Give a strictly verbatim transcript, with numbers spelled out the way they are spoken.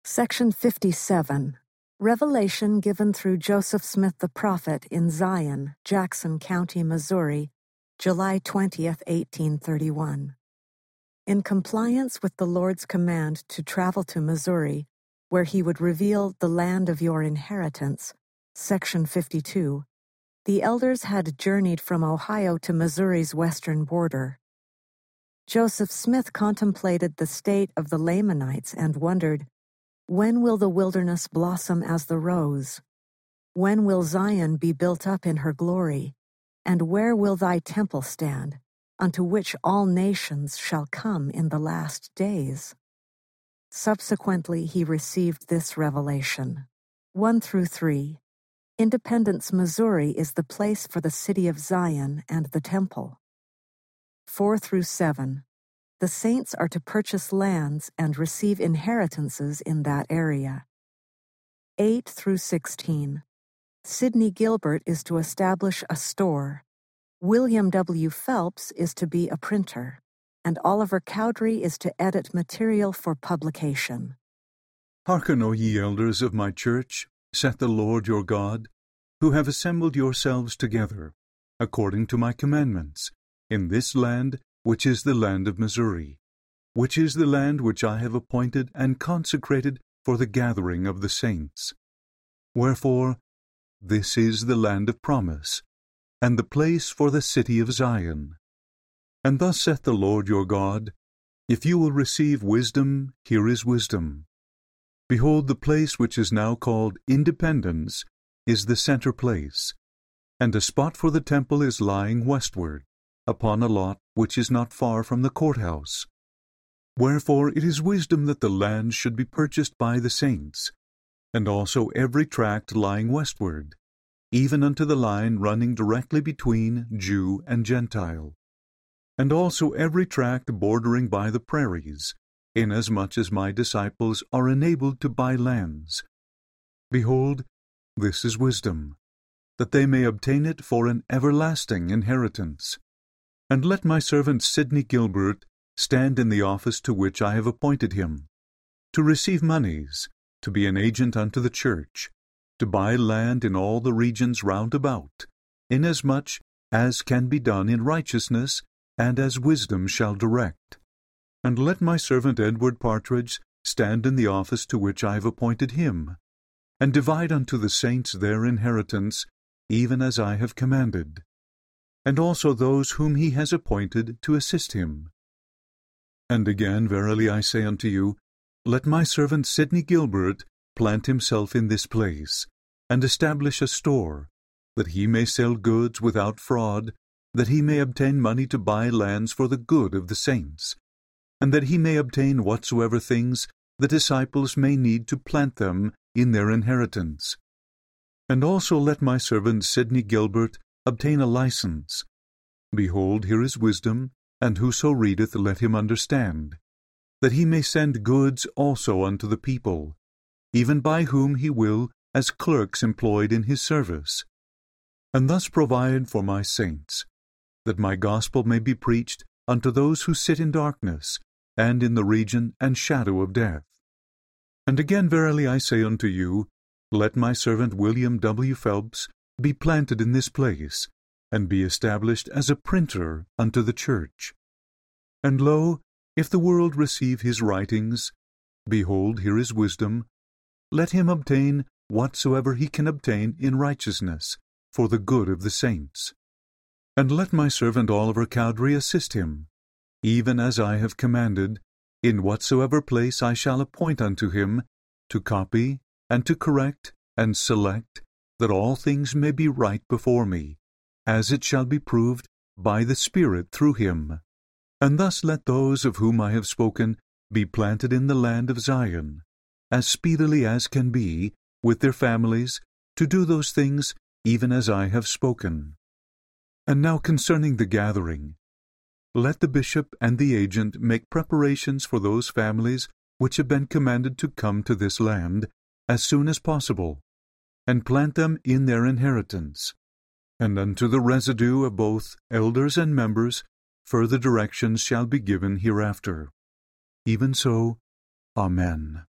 Section fifty-seven. Revelation given through Joseph Smith the prophet in Zion, Jackson County, Missouri, July twentieth, eighteen thirty-one. In compliance with the Lord's command to travel to Missouri, where he would reveal the land of your inheritance, Section fifty-two, the elders had journeyed from Ohio to Missouri's western border. Joseph Smith contemplated the state of the Lamanites and wondered, when will the wilderness blossom as the rose? When will Zion be built up in her glory? And where will thy temple stand, unto which all nations shall come in the last days? Subsequently he received this revelation. one through three. Independence, Missouri is the place for the city of Zion and the temple. four through seven. The saints are to purchase lands and receive inheritances in that area. eight through sixteen. Sidney Gilbert is to establish a store. William W. Phelps is to be a printer, and Oliver Cowdery is to edit material for publication. Hearken, O ye elders of my church, saith the Lord your God, who have assembled yourselves together, according to my commandments, in this land which is the land of Missouri, which is the land which I have appointed and consecrated for the gathering of the saints. Wherefore, this is the land of promise, and the place for the city of Zion. And thus saith the Lord your God, if you will receive wisdom, here is wisdom. Behold, the place which is now called Independence is the center place, and a spot for the temple is lying westward, upon a lot which is not far from the courthouse. Wherefore it is wisdom that the land should be purchased by the saints, and also every tract lying westward, even unto the line running directly between Jew and Gentile, and also every tract bordering by the prairies, inasmuch as my disciples are enabled to buy lands. Behold, this is wisdom, that they may obtain it for an everlasting inheritance. And let my servant Sidney Gilbert stand in the office to which I have appointed him, to receive monies, to be an agent unto the church, to buy land in all the regions round about, inasmuch as can be done in righteousness, and as wisdom shall direct. And let my servant Edward Partridge stand in the office to which I have appointed him, and divide unto the saints their inheritance, even as I have commanded, and also those whom he has appointed to assist him. And again, verily I say unto you, let my servant Sidney Gilbert plant himself in this place, and establish a store, that he may sell goods without fraud, that he may obtain money to buy lands for the good of the saints, and that he may obtain whatsoever things the disciples may need to plant them in their inheritance. And also let my servant Sidney Gilbert obtain a license. Behold, here is wisdom, and whoso readeth, let him understand, that he may send goods also unto the people, even by whom he will, as clerks employed in his service, and thus provide for my saints, that my gospel may be preached unto those who sit in darkness, and in the region and shadow of death. And again, verily I say unto you, let my servant William W. Phelps be planted in this place, and be established as a printer unto the church. And lo, if the world receive his writings, behold, here is wisdom, let him obtain whatsoever he can obtain in righteousness, for the good of the saints. And let my servant Oliver Cowdery assist him, even as I have commanded, in whatsoever place I shall appoint unto him, to copy, and to correct, and select, that all things may be right before me, as it shall be proved by the Spirit through him. And thus let those of whom I have spoken be planted in the land of Zion, as speedily as can be, with their families, to do those things even as I have spoken. And now concerning the gathering, let the bishop and the agent make preparations for those families which have been commanded to come to this land as soon as possible, and plant them in their inheritance. And unto the residue of both elders and members further directions shall be given hereafter. Even so, Amen.